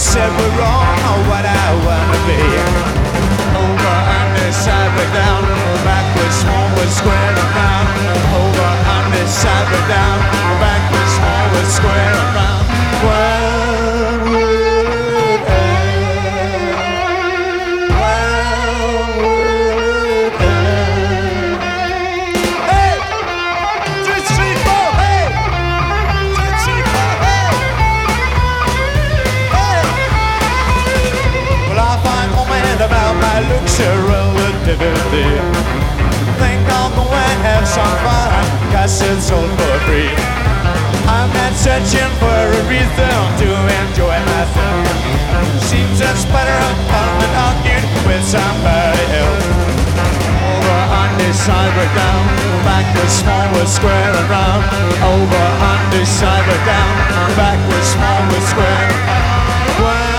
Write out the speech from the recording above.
said we're wrong or what I wanna be. Over, under, sideways down, backwards, forward, square and round. Over, under, sideways down, backwards, forward, square and round. When will it end? When will it end? Hey! 2, 3, 4, hey! 2, 3, 4, hey! Hey! Well, I find moment about my looks are relativity. Think I'll go and have some fun, 'cause it's all for free. I'm not searching for a reason to enjoy myself. Seems it's better I'm than arguing with somebody else. Over, under, sideways down, backwards, forward, square and round. Over, under, sideways down, backwards, forward, square and round.